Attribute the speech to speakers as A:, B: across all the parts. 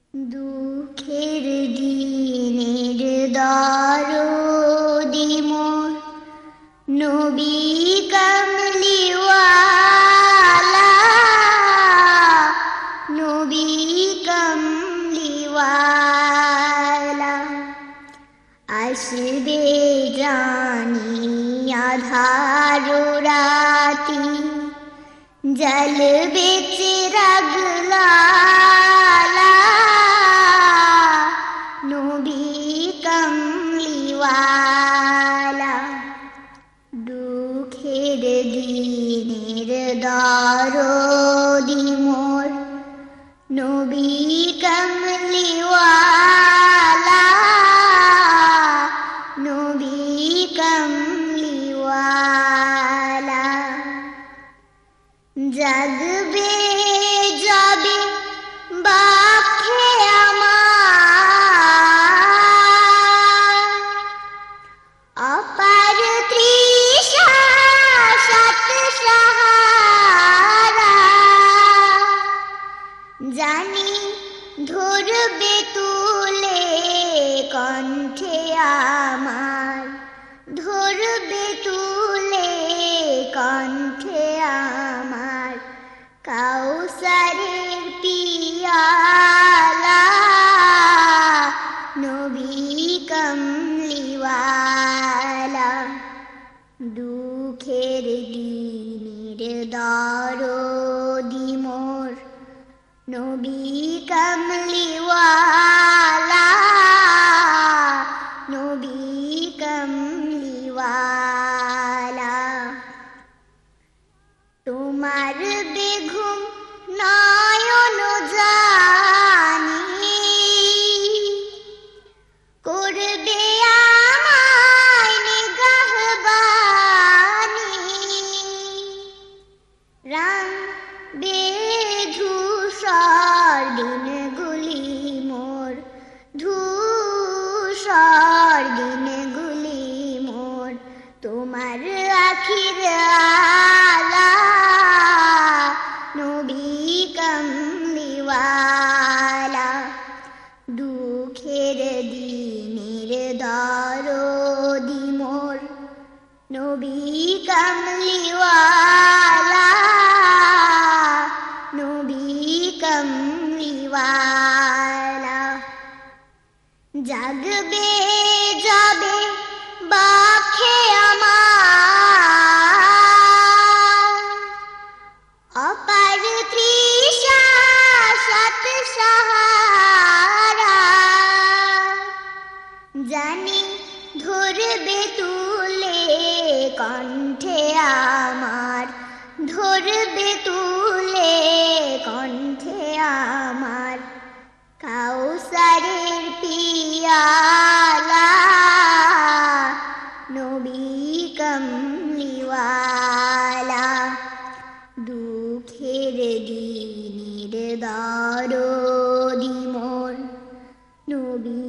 A: দুঃখের দিনের দরদি মোর নবী কামলিওয়ালা, নবী কামলিওয়ালা। আসবে জানি আধার রাতি, জ্বলবে চিরাগ লালা, নবী কামলিওয়ালা। দুঃখের দিনের দরদি মোর নবী কামলিওয়ালা, নবী কামলিওয়ালা। জাগবে যাবে বাখে আমার, অপার তৃষা সাত সাহারা। জানি ধরবে তুলে কণ্ঠে আমার, ধরবে তুলে কণ্ঠে আমার কাউসারের পিয়ালা, নবী কামলিওয়ালা। দুঃখের দিনের দরদি মোর নবী কামলিওয়ালা, নবী কামলিওয়ালা। তোমার বেঘুম নয়ন জানি করবে আমায় নিগাহবানি, রাঙবে ধূসর দিনগুলি মোর, ধূসর দিনগুলি মোর তোমার আখির আলা, নবী কামলিওয়ালা। দুঃখের দিনের দরদি মোর নবী কামলিওয়ালা, নবী কামলিওয়ালা। জাগবে যাবে বাখে আমার, অপার তৃষা সাত সাহারা। জানি ধরবে তুলে কণ্ঠে আমার, ধরবে তুলে কণ্ঠে আমার কাউসারের পিয়ালা, নবী কামলিওয়ালা। দুঃখের দিনের দরদি মোর নবী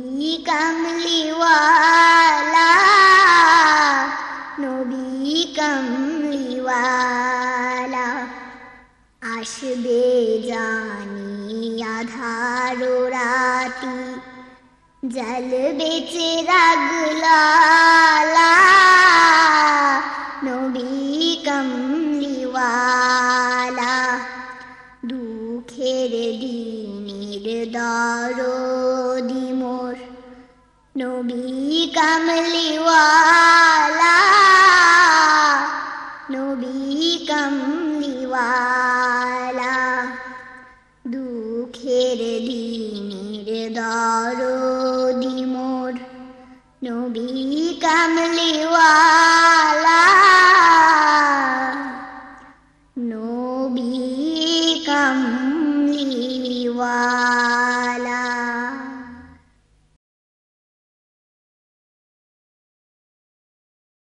A: কামলিওয়ালা, নবী কামলিওয়ালা। আসবে জানি আধার রাতি, জ্বলবে চিরাগ লালা, নবী কামলিওয়ালা। দুঃখের দিনের দরদি মোর নবী কামলিওয়ালা, নবী কামলিওয়ালা। দুঃখের দিনের দরদি মোর নবী কামলিওয়ালা, নবী কামলিওয়ালা।